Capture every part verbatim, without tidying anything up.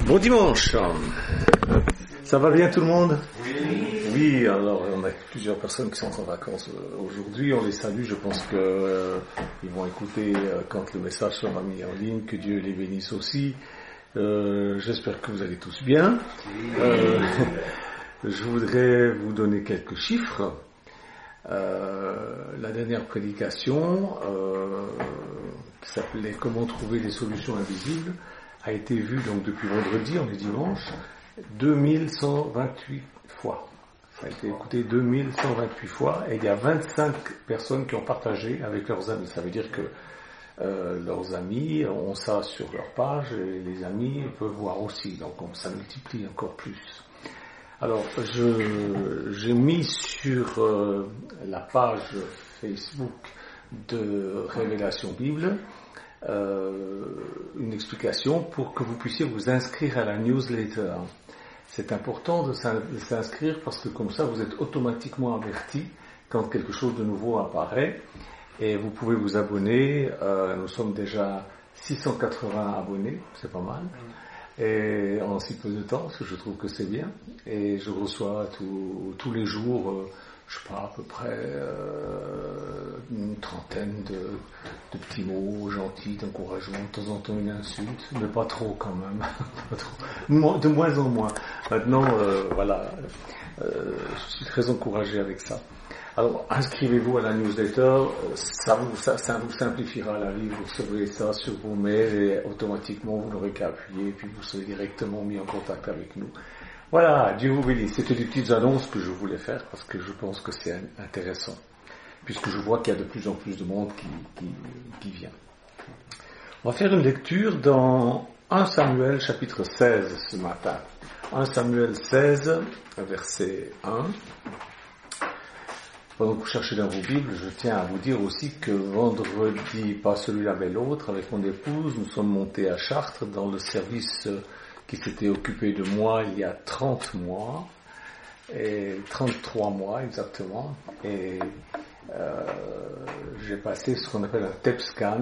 Bon dimanche. Ça va bien tout le monde? Oui. Oui, alors on a plusieurs personnes qui sont en vacances aujourd'hui. On les salue. Je pense que euh, ils vont écouter euh, quand le message sera mis en ligne. Que Dieu les bénisse aussi. Euh, j'espère que vous allez tous bien. Euh, je voudrais vous donner quelques chiffres. Euh, la dernière prédication, euh, qui s'appelait « Comment trouver des solutions invisibles », a été vue donc depuis vendredi, on est dimanche, deux mille cent vingt-huit fois. Ça a été écouté deux mille cent vingt-huit fois, et il y a vingt-cinq personnes qui ont partagé avec leurs amis. Ça veut dire que euh, leurs amis ont ça sur leur page, et les amis peuvent voir aussi, donc on, ça multiplie encore plus. Alors, je, j'ai mis sur euh, la page Facebook de Révélation Bible euh, une explication pour que vous puissiez vous inscrire à la newsletter. C'est important de s'inscrire parce que comme ça, vous êtes automatiquement averti quand quelque chose de nouveau apparaît et vous pouvez vous abonner. Euh, nous sommes déjà six cent quatre-vingts abonnés, c'est pas mal. Et en si peu de temps, parce que je trouve que c'est bien, et je reçois tout, tous les jours, euh, je sais pas, à peu près euh, une trentaine de, de petits mots gentils, d'encouragement, de temps en temps une insulte, mais pas trop quand même, pas trop. De moins en moins. Maintenant, euh, voilà, euh, je suis très encouragé avec ça. Alors, inscrivez-vous à la newsletter, ça vous, ça, ça vous simplifiera la vie, vous recevrez ça sur vos mails et automatiquement vous n'aurez qu'à appuyer et puis vous serez directement mis en contact avec nous. Voilà, Dieu vous bénisse. C'était des petites annonces que je voulais faire parce que je pense que c'est intéressant, puisque je vois qu'il y a de plus en plus de monde qui, qui, qui vient. On va faire une lecture dans premier Samuel chapitre seize ce matin. premier Samuel seize, verset un. Pendant que vous cherchez dans vos Bibles, je tiens à vous dire aussi que vendredi, pas celui-là mais l'autre, avec mon épouse, nous sommes montés à Chartres dans le service qui s'était occupé de moi il y a trente mois, et trente-trois mois exactement, et euh, j'ai passé ce qu'on appelle un T E P scan,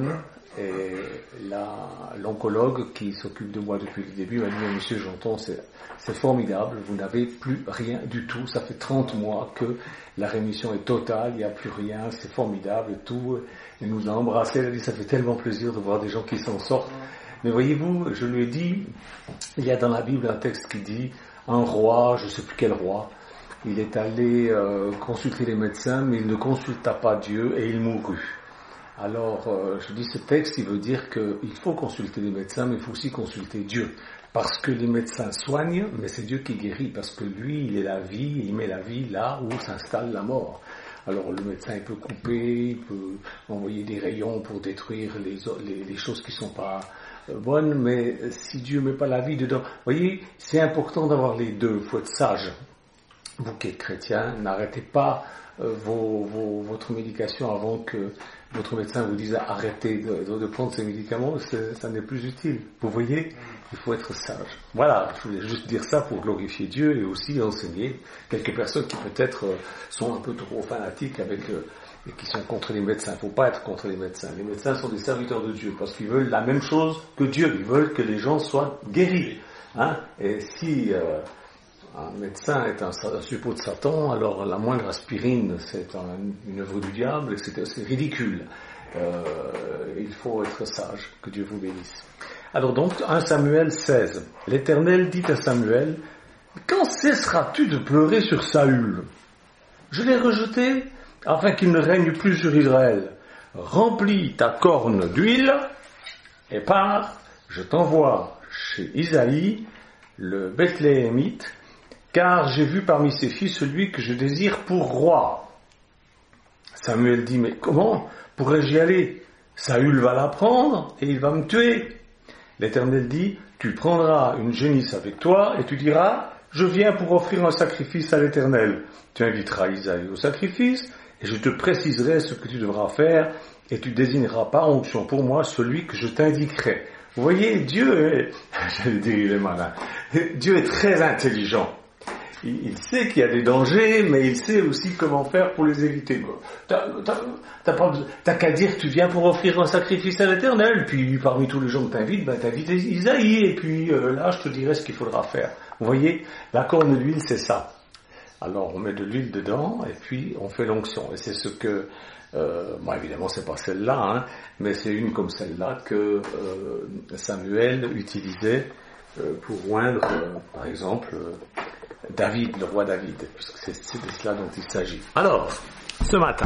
et là, l'oncologue qui s'occupe de moi depuis le début m'a dit « Monsieur Janton, c'est, c'est formidable, vous n'avez plus rien du tout, ça fait trente mois que la rémission est totale, il n'y a plus rien, c'est formidable, tout. » Elle nous a embrassés, elle a dit « Ça fait tellement plaisir de voir des gens qui s'en sortent. » Mais voyez-vous, je lui ai dit, il y a dans la Bible un texte qui dit « Un roi, je ne sais plus quel roi, il est allé euh, consulter les médecins, mais il ne consulta pas Dieu et il mourut. » Alors, euh, je dis ce texte, il veut dire qu'il faut consulter les médecins, mais il faut aussi consulter Dieu. Parce que les médecins soignent, mais c'est Dieu qui guérit, parce que lui, il est la vie, il met la vie là où s'installe la mort. Alors, le médecin, il peut couper, il peut envoyer des rayons pour détruire les, les, les choses qui ne sont pas bonnes, mais si Dieu ne met pas la vie dedans... Vous voyez, c'est important d'avoir les deux, il faut être sage. Vous qui êtes chrétien, n'arrêtez pas euh, vos, vos, votre médication avant que votre médecin vous dise arrêtez de, de, de prendre ces médicaments, ça n'est plus utile. Vous voyez, il faut être sage. Voilà, je voulais juste dire ça pour glorifier Dieu et aussi enseigner quelques personnes qui peut-être euh, sont un peu trop fanatiques avec euh, et qui sont contre les médecins. Il ne faut pas être contre les médecins. Les médecins sont des serviteurs de Dieu parce qu'ils veulent la même chose que Dieu. Ils veulent que les gens soient guéris. Hein? Et si euh, un médecin est un, un suppôt de Satan, alors la moindre aspirine, c'est un, une œuvre du diable, et c'est, c'est ridicule. Euh, il faut être sage, que Dieu vous bénisse. Alors donc, premier Samuel seize. L'Éternel dit à Samuel, « Quand cesseras-tu de pleurer sur Saül? Je l'ai rejeté, afin qu'il ne règne plus sur Israël. Remplis ta corne d'huile, et pars, je t'envoie chez Isaïe, le Bethléemite, car j'ai vu parmi ses fils celui que je désire pour roi. » Samuel dit, « Mais comment pourrais-je y aller? Saül va l'apprendre et il va me tuer. » L'Éternel dit, « Tu prendras une génisse avec toi et tu diras, je viens pour offrir un sacrifice à l'Éternel. Tu inviteras Isaïe au sacrifice et je te préciserai ce que tu devras faire et tu désigneras par onction pour moi celui que je t'indiquerai. » Vous voyez, Dieu est, j'allais dire il est malin, Dieu est très intelligent. il, il sait qu'il y a des dangers, mais il sait aussi comment faire pour les éviter. T'as, t'as, t'as, pas, t'as qu'à dire que tu viens pour offrir un sacrifice à l'Éternel, puis parmi tous les gens que t'invites, ben t'invites Isaïe, et puis euh, là je te dirai ce qu'il faudra faire. Vous voyez, la corne d'huile c'est ça. Alors on met de l'huile dedans, et puis on fait l'onction. Et c'est ce que, euh, bon évidemment c'est pas celle-là, hein, mais c'est une comme celle-là que euh, Samuel utilisait euh, pour oindre, euh, par exemple, euh, David, le roi David, puisque c'est, c'est de cela dont il s'agit. Alors, ce matin,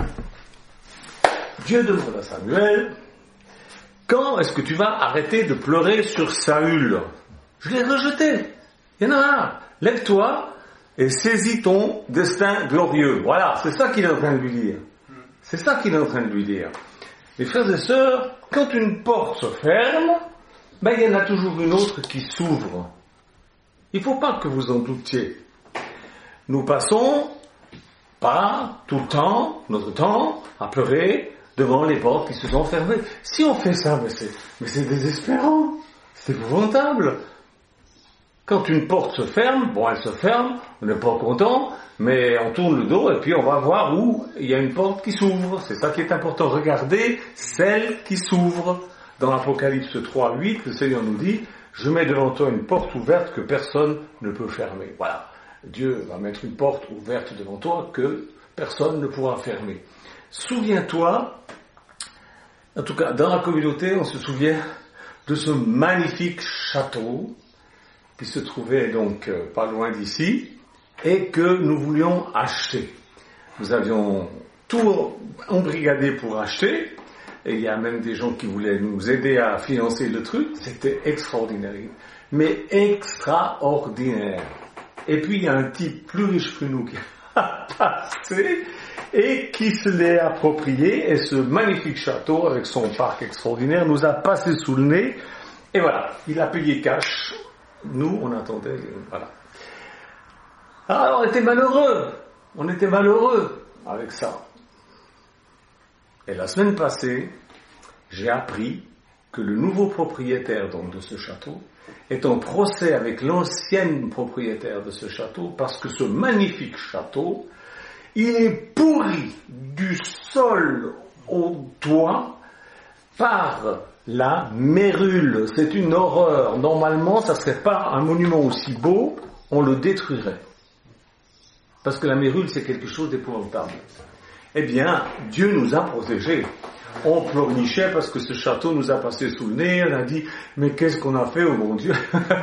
Dieu demande à Samuel, quand est-ce que tu vas arrêter de pleurer sur Saül? Je l'ai rejeté. Il y en a un. Lève-toi et saisis ton destin glorieux. Voilà, c'est ça qu'il est en train de lui dire. C'est ça qu'il est en train de lui dire. Les frères et sœurs, quand une porte se ferme, ben il y en a toujours une autre qui s'ouvre. Il ne faut pas que vous en doutiez. Nous passons pas tout le temps, notre temps, à pleurer devant les portes qui se sont fermées. Si on fait ça, mais c'est, mais c'est désespérant. C'est épouvantable. Quand une porte se ferme, bon, elle se ferme, on n'est pas content, mais on tourne le dos et puis on va voir où il y a une porte qui s'ouvre. C'est ça qui est important. Regardez celle qui s'ouvre. Dans l'Apocalypse trois, huit, le Seigneur nous dit, je mets devant toi une porte ouverte que personne ne peut fermer. Voilà. Dieu va mettre une porte ouverte devant toi que personne ne pourra fermer. Souviens-toi, en tout cas dans la communauté, on se souvient de ce magnifique château qui se trouvait donc euh, pas loin d'ici et que nous voulions acheter. Nous avions tout embrigadé pour acheter et il y a même des gens qui voulaient nous aider à financer le truc. C'était extraordinaire, mais extraordinaire. Et puis il y a un type plus riche que nous qui a passé et qui se l'est approprié, et ce magnifique château avec son parc extraordinaire nous a passé sous le nez, et voilà, il a payé cash. Nous, on attendait, voilà. Alors, on était malheureux, on était malheureux avec ça. Et la semaine passée, j'ai appris que le nouveau propriétaire donc de ce château est en procès avec l'ancienne propriétaire de ce château, parce que ce magnifique château, il est pourri du sol au toit par la mérule. C'est une horreur. Normalement, ça ne serait pas un monument aussi beau, on le détruirait. Parce que la mérule, c'est quelque chose d'épouvantable. Eh bien, Dieu nous a protégés. On pleurnichait parce que ce château nous a passé sous le nez. On a dit, mais qu'est-ce qu'on a fait, oh mon Dieu?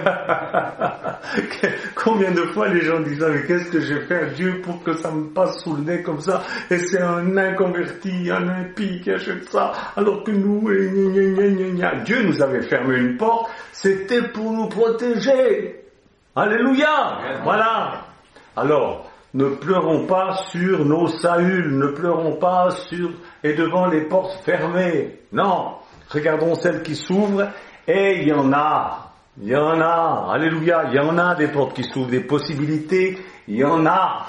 Combien de fois les gens disent, mais qu'est-ce que j'ai fait à Dieu pour que ça me passe sous le nez comme ça? Et c'est un inconverti, un impie qui achète ça, alors que nous, et gna, gna, gna, gna. Dieu nous avait fermé une porte, c'était pour nous protéger. Alléluia! Voilà. Alors, ne pleurons pas sur nos Saül, ne pleurons pas sur et devant les portes fermées. Non, regardons celles qui s'ouvrent, et il y en a, il y en a, alléluia, il y en a des portes qui s'ouvrent, des possibilités, il y en a.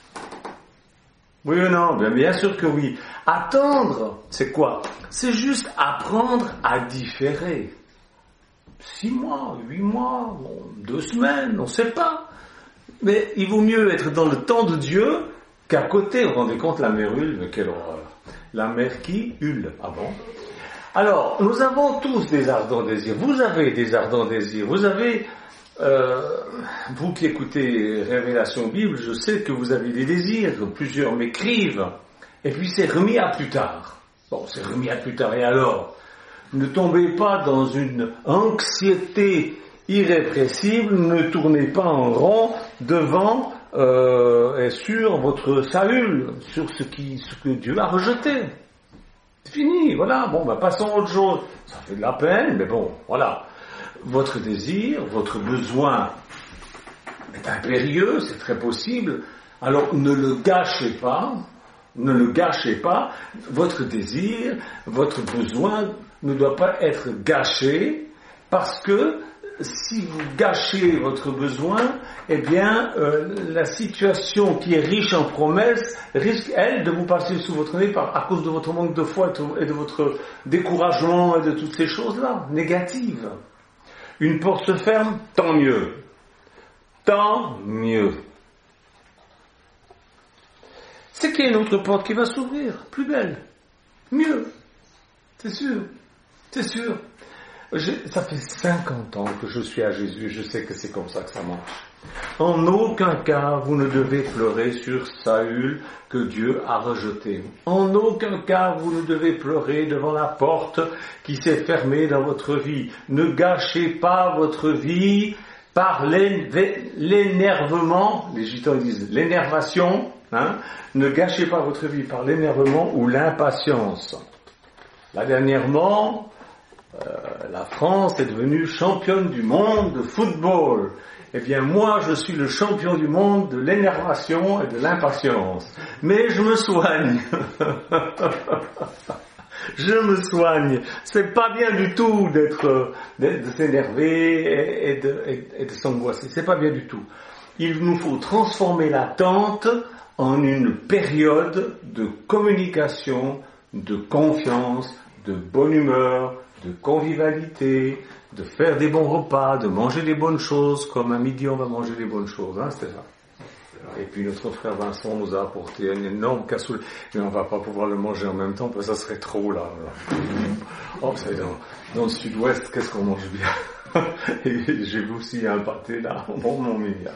Oui ou non? Bien, bien sûr que oui. Attendre, c'est quoi? C'est juste apprendre à différer. Six mois, huit mois, bon, deux semaines, on ne sait pas. Mais il vaut mieux être dans le temps de Dieu qu'à côté. Vous vous rendez compte, la mérule, mais quelle horreur. La mère qui hule. Ah bon? Alors, nous avons tous des ardents désirs. Vous avez des ardents désirs. Vous avez, euh, vous qui écoutez Révélation Bible, je sais que vous avez des désirs. Plusieurs m'écrivent. Et puis c'est remis à plus tard. Bon, c'est remis à plus tard. Et alors? Ne tombez pas dans une anxiété irrépressible, ne tournez pas en rond devant euh, et sur votre Saül, sur ce, qui, ce que Dieu a rejeté. C'est fini, voilà, bon, bah, passons à autre chose. Ça fait de la peine, mais bon, voilà. Votre désir, votre besoin est impérieux, c'est très possible, alors ne le gâchez pas, ne le gâchez pas. Votre désir, votre besoin ne doit pas être gâché, parce que si vous gâchez votre besoin, eh bien, euh, la situation qui est riche en promesses risque, elle, de vous passer sous votre nez par, à cause de votre manque de foi et de votre découragement et de toutes ces choses-là, négatives. Une porte se ferme, tant mieux. Tant mieux. c'est qu'il y a une autre porte qui va s'ouvrir, plus belle, mieux, c'est sûr, c'est sûr. Je, ça fait cinquante ans que je suis à Jésus, je sais que c'est comme ça que ça marche. En aucun cas, vous ne devez pleurer sur Saül que Dieu a rejeté. En aucun cas, vous ne devez pleurer devant la porte qui s'est fermée dans votre vie. Ne gâchez pas votre vie par l'énervement, les gitans disent l'énervation, hein, ne gâchez pas votre vie par l'énervement ou l'impatience. Là, dernièrement, euh, la France est devenue championne du monde de football. Eh bien, moi, je suis le champion du monde de l'énervation et de l'impatience. Mais je me soigne. Je me soigne. C'est pas bien du tout d'être, d'être de s'énerver et de, et, et de s'angoisser. C'est pas bien du tout. Il nous faut transformer l'attente en une période de communication, de confiance, de bonne humeur, de convivialité, de faire des bons repas, de manger des bonnes choses, comme à midi on va manger des bonnes choses, hein, c'est ça. Et puis notre frère Vincent nous a apporté un énorme cassoulet, mais on va pas pouvoir le manger en même temps, parce que ça serait trop là. là. Oh, vous savez, dans, dans le sud-ouest, qu'est-ce qu'on mange bien. Et j'ai vu aussi un pâté là, bon mon milliard.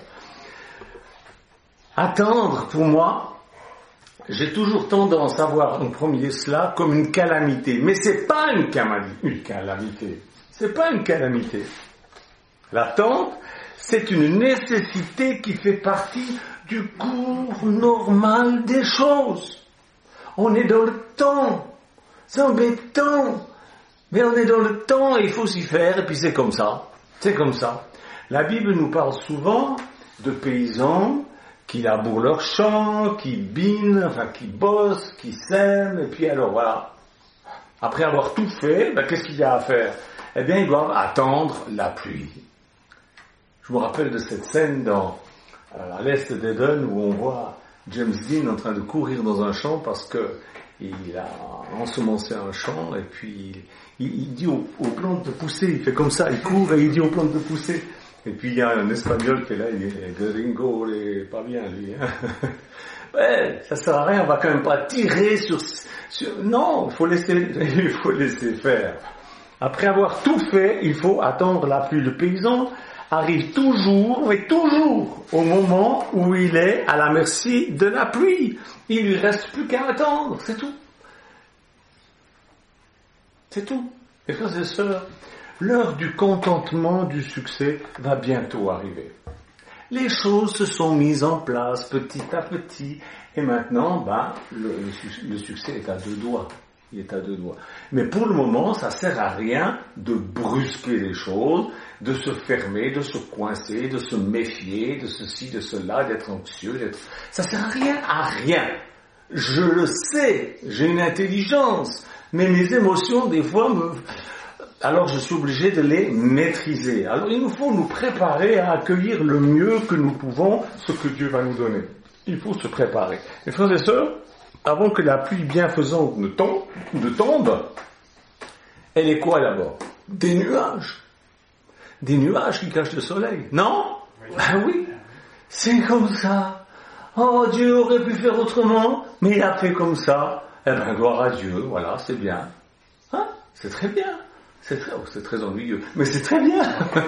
Attendre, pour moi, j'ai toujours tendance à voir en premier cela comme une calamité. Mais c'est pas une calamité. Une calamité. C'est pas une calamité. L'attente, c'est une nécessité qui fait partie du cours normal des choses. On est dans le temps. C'est embêtant. Mais on est dans le temps et il faut s'y faire et puis c'est comme ça. C'est comme ça. La Bible nous parle souvent de paysans qui labourent leurs champs, qui binent, enfin qui bossent, qui sèment, et puis alors voilà. Après avoir tout fait, ben, qu'est-ce qu'il y a à faire? Eh bien, ils doivent attendre la pluie. Je me rappelle de cette scène dans, euh, à l'est d'Eden où on voit James Dean en train de courir dans un champ parce que il a ensemencé un champ et puis il, il, il dit aux, aux plantes de pousser, il fait comme ça, il court et il dit aux plantes de pousser. Et puis il y a un Espagnol qui est là, il est gringo, il est pas bien lui. Hein. Ouais, ça sert à rien, on va quand même pas tirer sur, sur... Non, il faut laisser, il faut laisser faire. Après avoir tout fait, il faut attendre la pluie. Le paysan arrive toujours, mais toujours, au moment où il est à la merci de la pluie. Il lui reste plus qu'à attendre, c'est tout. C'est tout. Et frères et sœurs, l'heure du contentement, du succès va bientôt arriver. Les choses se sont mises en place petit à petit, et maintenant, ben, le, le succès est à deux doigts. Il est à deux doigts. Mais pour le moment, ça sert à rien de brusquer les choses, de se fermer, de se coincer, de se méfier, de ceci, de cela, d'être anxieux, d'être... Ça sert à rien, à rien. Je le sais, j'ai une intelligence, mais mes émotions, des fois, me... alors je suis obligé de les maîtriser. Alors il nous faut nous préparer à accueillir le mieux que nous pouvons ce que Dieu va nous donner. Il faut se préparer. Et frères et sœurs, avant que la pluie bienfaisante ne tombe, ne tombe, elle est quoi d'abord? Des nuages. Des nuages qui cachent le soleil. Non? Ben oui. C'est comme ça. Oh, Dieu aurait pu faire autrement, mais il a fait comme ça. Eh ben, gloire à Dieu, voilà, c'est bien. Hein? C'est très bien. C'est très, oh, c'est très ennuyeux, mais c'est très bien.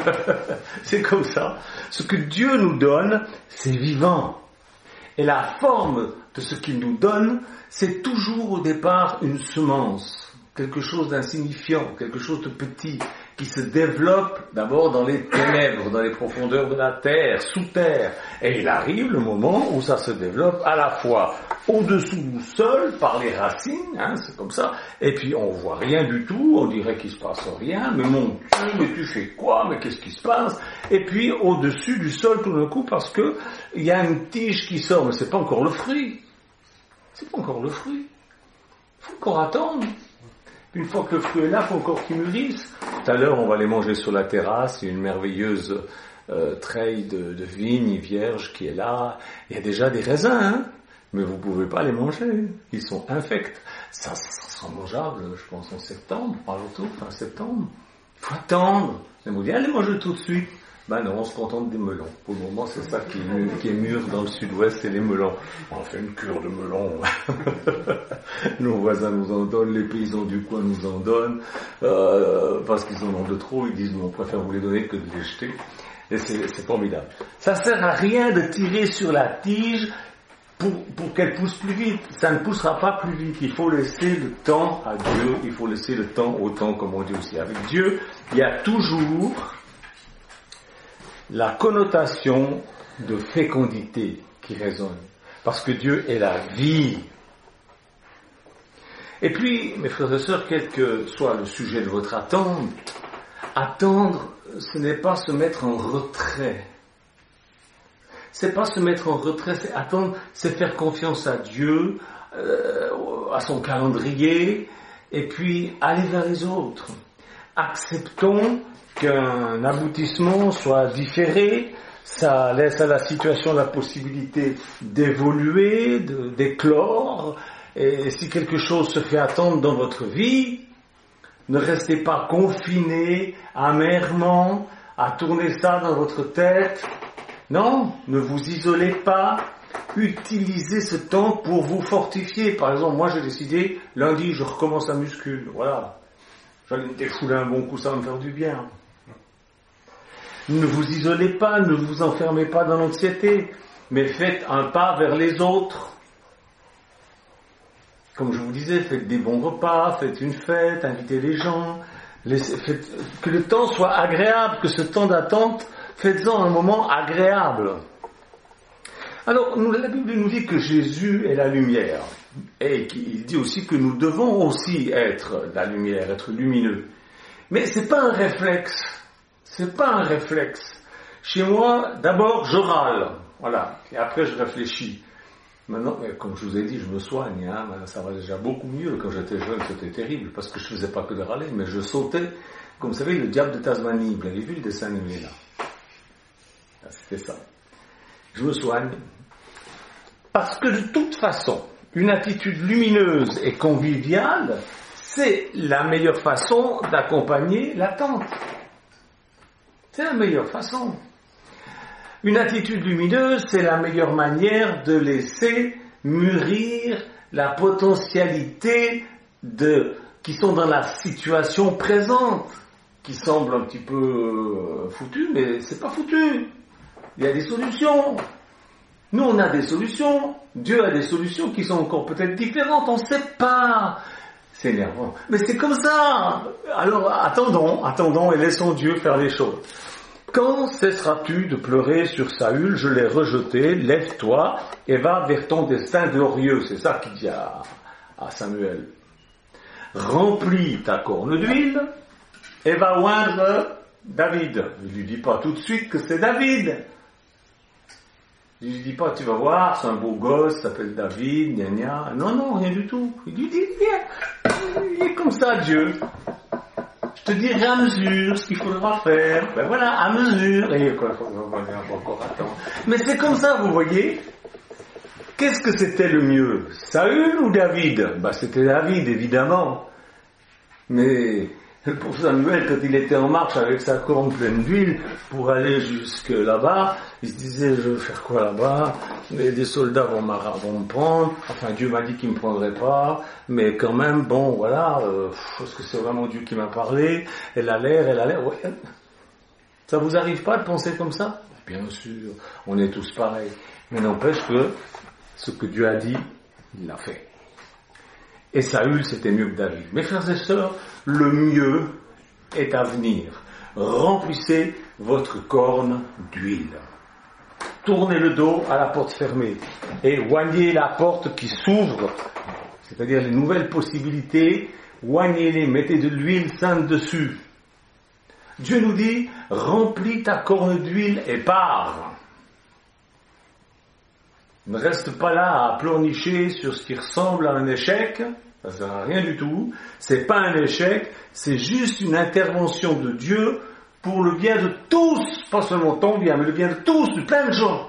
C'est comme ça. Ce que Dieu nous donne, c'est vivant. Et la forme de ce qu'il nous donne, c'est toujours au départ une semence, quelque chose d'insignifiant, quelque chose de petit, qui se développe d'abord dans les ténèbres, dans les profondeurs de la terre, sous terre. Et il arrive le moment où ça se développe à la fois au-dessous du sol, par les racines, hein, c'est comme ça, et puis on voit rien du tout, on dirait qu'il se passe rien, mais mon Dieu, mais tu fais quoi, mais qu'est-ce qui se passe? Et puis au-dessus du sol tout d'un coup, parce que il y a une tige qui sort, mais c'est pas encore le fruit. C'est pas encore le fruit. Il faut encore attendre. Une fois que le fruit est là, il faut encore qu'il mûrisse. Tout à l'heure, on va les manger sur la terrasse. Il y a une merveilleuse euh, treille de, de vigne vierge qui est là. Il y a déjà des raisins, hein, mais vous ne pouvez pas les manger. Ils sont infects. Ça, ça, ça sera mangeable, je pense, en septembre, par retour, fin septembre. Il faut attendre. Mais vous dites, allez manger tout de suite. Ben non, on se contente des melons. Pour le moment, c'est ça qui est, mûr, qui est mûr dans le sud-ouest, c'est les melons. On fait une cure de melons. Nos voisins nous en donnent, les paysans du coin nous en donnent, euh, parce qu'ils en ont de trop, ils disent, on préfère vous les donner que de les jeter. Et c'est, c'est formidable. Ça sert à rien de tirer sur la tige pour, pour qu'elle pousse plus vite. Ça ne poussera pas plus vite. Il faut laisser le temps à Dieu, il faut laisser le temps au temps, comme on dit aussi. Avec Dieu, il y a toujours la connotation de fécondité qui résonne. Parce que Dieu est la vie. Et puis, mes frères et sœurs, quel que soit le sujet de votre attente, attendre, ce n'est pas se mettre en retrait. C'est pas se mettre en retrait, c'est attendre, c'est faire confiance à Dieu, euh, à son calendrier, et puis aller vers les autres. Acceptons qu'un aboutissement soit différé, ça laisse à la situation la possibilité d'évoluer, de, d'éclore, et si quelque chose se fait attendre dans votre vie, ne restez pas confiné, amèrement, à tourner ça dans votre tête. Non, ne vous isolez pas, utilisez ce temps pour vous fortifier. Par exemple, moi j'ai décidé, lundi je recommence à muscu, voilà. J'allais me défouler un bon coup, ça va me faire du bien. Ne vous isolez pas, ne vous enfermez pas dans l'anxiété, mais faites un pas vers les autres. Comme je vous disais, faites des bons repas, faites une fête, invitez les gens, laissez, faites, que le temps soit agréable, que ce temps d'attente, faites-en un moment agréable. Alors, nous, la Bible nous dit que Jésus est la lumière, et il dit aussi que nous devons aussi être la lumière, être lumineux. Mais c'est pas un réflexe, c'est pas un réflexe. Chez moi, d'abord, je râle, voilà, et après je réfléchis. Maintenant, comme je vous ai dit, je me soigne, hein, ça va déjà beaucoup mieux. Quand j'étais jeune, c'était terrible, parce que je faisais pas que de râler, mais je sautais, comme vous savez, le diable de Tasmanie. Vous avez vu le dessin animé là? C'était ça. Je me soigne. Parce que de toute façon, une attitude lumineuse et conviviale, c'est la meilleure façon d'accompagner l'attente. C'est la meilleure façon. Une attitude lumineuse, c'est la meilleure manière de laisser mûrir la potentialité de, qui sont dans la situation présente, qui semble un petit peu foutu, mais c'est pas foutu. Il y a des solutions. Nous, on a des solutions. Dieu a des solutions qui sont encore peut-être différentes. On ne sait pas. C'est énervant. Mais c'est comme ça. Alors, attendons, attendons et laissons Dieu faire les choses. Quand cesseras-tu de pleurer sur Saül? Je l'ai rejeté. Lève-toi et va vers ton destin glorieux. C'est ça qu'il dit à, à Samuel. Remplis ta corne d'huile et va oindre David. Il ne lui dit pas tout de suite que c'est David. Il ne lui dit pas, tu vas voir, c'est un beau gosse, il s'appelle David, gna gna. Non, non, rien du tout. Il lui dit, viens, il est comme ça, Dieu. Je te dirai à mesure ce qu'il faudra faire. Ben voilà, à mesure. Et quoi, on va encore attendre. Mais c'est comme ça, vous voyez. Qu'est-ce que c'était le mieux? Saül ou David? Ben c'était David, évidemment. Mais pour Samuel, quand il était en marche avec sa corne pleine d'huile pour aller jusque là-bas, il se disait, je vais faire quoi là-bas? Mais des soldats vont, vont me prendre. Enfin, Dieu m'a dit qu'il ne me prendrait pas. Mais quand même, bon, voilà, euh, est-ce que c'est vraiment Dieu qui m'a parlé? Elle a l'air, elle a l'air. Ouais. Ça vous arrive pas de penser comme ça? Bien sûr, on est tous pareils. Mais n'empêche que ce que Dieu a dit, il l'a fait. Et Saül, c'était mieux que David. Mes frères et sœurs, le mieux est à venir. Remplissez votre corne d'huile. Tournez le dos à la porte fermée et oignez la porte qui s'ouvre, c'est-à-dire les nouvelles possibilités, oignez-les, mettez de l'huile sainte dessus. Dieu nous dit, remplis ta corne d'huile et pars. Ne reste pas là à pleurnicher sur ce qui ressemble à un échec, ça ne sert à rien du tout. C'est pas un échec, c'est juste une intervention de Dieu pour le bien de tous, pas seulement ton bien, mais le bien de tous, de plein de gens.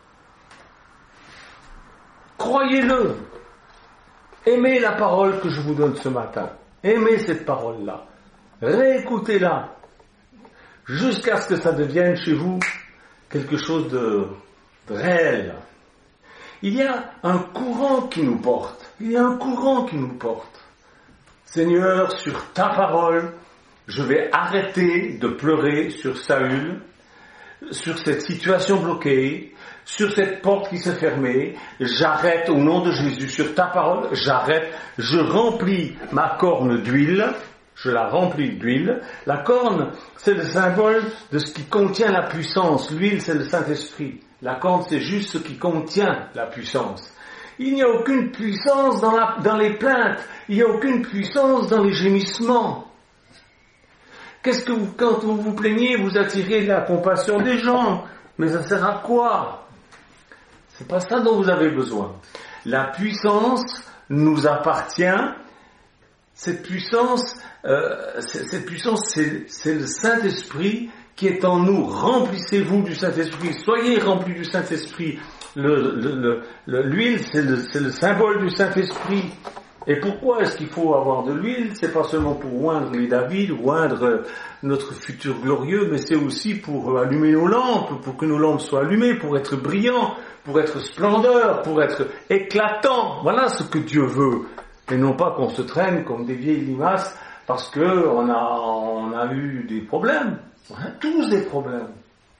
Croyez-le. Aimez la parole que je vous donne ce matin. Aimez cette parole-là. Réécoutez-la. jusqu'à ce que ça devienne chez vous quelque chose de, de réel. Il y a un courant qui nous porte. Il y a un courant qui nous porte. Seigneur, sur ta parole, je vais arrêter de pleurer sur Saül, sur cette situation bloquée, sur cette porte qui s'est fermée. J'arrête au nom de Jésus, sur ta parole, j'arrête. Je remplis ma corne d'huile. Je la remplis d'huile. La corne, c'est le symbole de ce qui contient la puissance. L'huile, c'est le Saint-Esprit. La corne, c'est juste ce qui contient la puissance. Il n'y a aucune puissance dans, la, dans les plaintes. Il n'y a aucune puissance dans les gémissements. Qu'est-ce que vous, quand vous vous plaignez, vous attirez la compassion des gens. Mais ça sert à quoi? C'est pas ça dont vous avez besoin. La puissance nous appartient. Cette puissance, euh, cette puissance, c'est, c'est le Saint-Esprit qui est en nous. Remplissez-vous du Saint-Esprit. Soyez remplis du Saint-Esprit. Le, le, le, le, l'huile, c'est le, c'est le symbole du Saint-Esprit. Et pourquoi est-ce qu'il faut avoir de l'huile? C'est pas seulement pour oindre les David, oindre notre futur glorieux, mais c'est aussi pour allumer nos lampes, pour que nos lampes soient allumées, pour être brillants, pour être splendeurs, pour être éclatants. Voilà ce que Dieu veut. Et non pas qu'on se traîne comme des vieilles limaces parce que on a, on a eu des problèmes. On a tous des problèmes.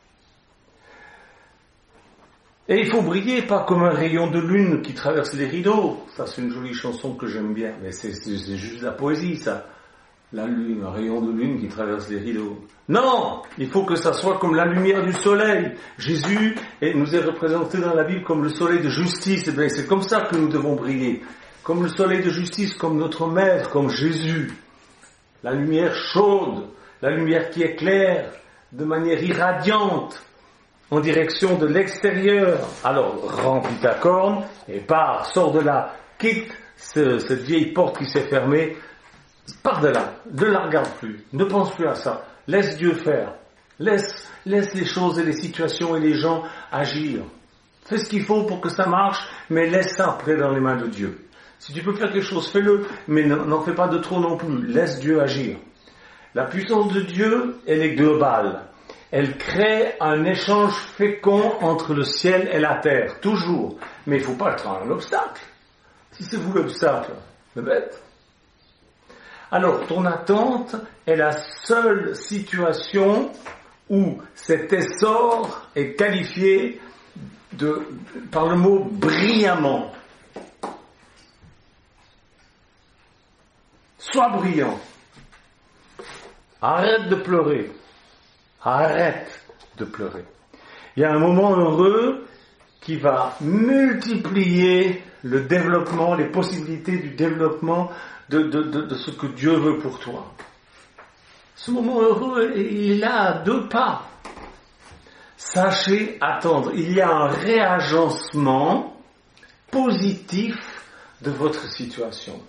Et il faut briller pas comme un rayon de lune qui traverse les rideaux. Ça, c'est une jolie chanson que j'aime bien. Mais c'est, c'est, c'est juste la poésie, ça. La lune, un rayon de lune qui traverse les rideaux. Non! Il faut que ça soit comme la lumière du soleil. Jésus est, nous est représenté dans la Bible comme le soleil de justice. Et bien, c'est comme ça que nous devons briller. Comme le soleil de justice, comme notre Maître, comme Jésus. La lumière chaude, la lumière qui éclaire de manière irradiante en direction de l'extérieur. Alors, remplis ta corne et pars, sors de là, quitte ce, cette vieille porte qui s'est fermée, pars de là, ne la regarde plus, ne pense plus à ça, laisse Dieu faire, laisse, laisse les choses et les situations et les gens agir. Fais ce qu'il faut pour que ça marche, mais laisse ça après dans les mains de Dieu. Si tu peux faire quelque chose, fais-le, mais n'en fais pas de trop non plus. Laisse Dieu agir. La puissance de Dieu, elle est globale. Elle crée un échange fécond entre le ciel et la terre, toujours. Mais il ne faut pas être un obstacle. Si c'est vous l'obstacle, c'est bête. Alors, ton attente est la seule situation où cet essor est qualifié de, par le mot brillamment. Sois brillant. Arrête de pleurer. Arrête de pleurer. Il y a un moment heureux qui va multiplier le développement, les possibilités du développement de, de, de, de ce que Dieu veut pour toi. Ce moment heureux, il est là à deux pas. Sachez attendre. Il y a un réagencement positif de votre situation.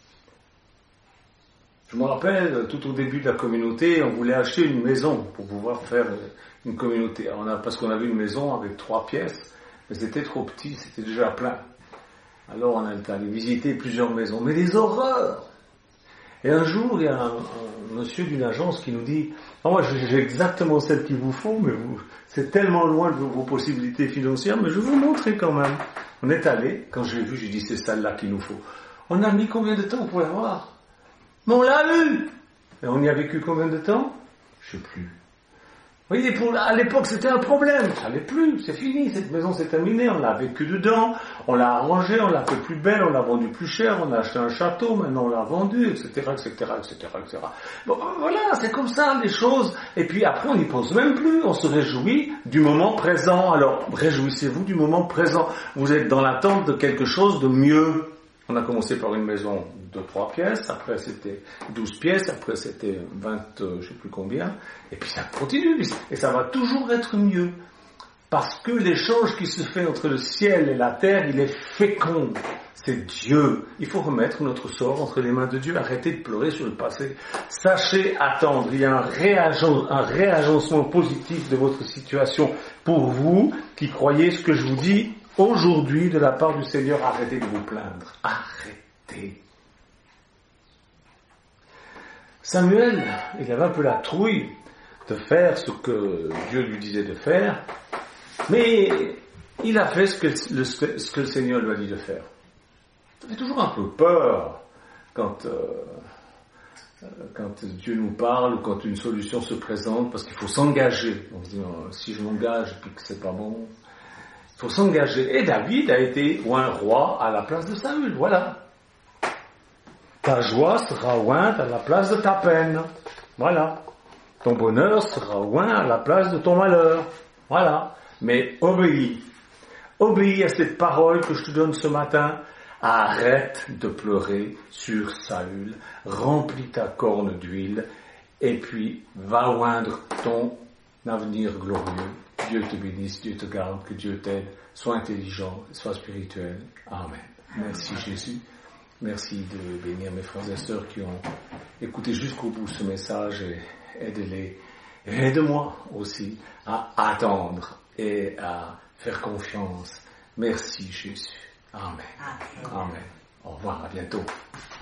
Je me rappelle, tout au début de la communauté, on voulait acheter une maison pour pouvoir faire une communauté. Alors on a, parce qu'on avait une maison avec trois pièces, mais c'était trop petit, c'était déjà plein. Alors on est allé visiter plusieurs maisons, mais des horreurs. Et un jour, il y a un, un monsieur d'une agence qui nous dit oh, « Moi, j'ai exactement celle qu'il vous faut, mais vous, c'est tellement loin de vos possibilités financières, mais je vais vous montrer quand même. » On est allé, quand j'ai vu, j'ai dit « C'est celle-là qu'il nous faut. » On a mis combien de temps pour l'avoir? Mais on l'a eu. Et on y a vécu combien de temps? Je ne sais plus. Vous voyez, pour, à l'époque, c'était un problème. Ça n'allait plus. C'est fini. Cette maison s'est terminée. On l'a vécu dedans. On l'a arrangée. On l'a fait plus belle. On l'a vendue plus cher. On a acheté un château. Maintenant, on l'a vendu, et cetera, et cetera, et cetera, et cetera. Bon, voilà, c'est comme ça, les choses. Et puis après, on n'y pense même plus. On se réjouit du moment présent. Alors, réjouissez-vous du moment présent. Vous êtes dans l'attente de quelque chose de mieux. On a commencé par une maison de trois pièces, après c'était douze pièces, après c'était vingt, euh, je sais plus combien, et puis ça continue, et ça va toujours être mieux. Parce que l'échange qui se fait entre le ciel et la terre, il est fécond. C'est Dieu. Il faut remettre notre sort entre les mains de Dieu, arrêter de pleurer sur le passé. Sachez attendre, il y a un, réagen, un réagencement positif de votre situation pour vous qui croyez ce que je vous dis. Aujourd'hui, de la part du Seigneur, arrêtez de vous plaindre. Arrêtez. Samuel, il avait un peu la trouille. de faire ce que Dieu lui disait de faire, mais il a fait ce que le, ce que le Seigneur lui a dit de faire. Ça fait toujours un peu peur quand, euh, quand Dieu nous parle ou quand une solution se présente, parce qu'il faut s'engager. On se dit, oh, si je m'engage et puis que c'est pas bon, il faut s'engager. Et David a été oint roi à la place de Saül, voilà. Ta joie sera ointe à la place de ta peine, voilà. Ton bonheur sera oint à la place de ton malheur, voilà. Mais obéis. Obéis à cette parole que je te donne ce matin. Arrête de pleurer sur Saül, remplis ta corne d'huile, et puis va oindre ton avenir glorieux. Dieu te bénisse, Dieu te garde, que Dieu t'aide, sois intelligent, sois spirituel. Amen. Merci Jésus. Merci de bénir mes frères et sœurs qui ont écouté jusqu'au bout ce message et aide-les. Et aide-moi aussi à attendre et à faire confiance. Merci Jésus. Amen. Amen. Au revoir, à bientôt.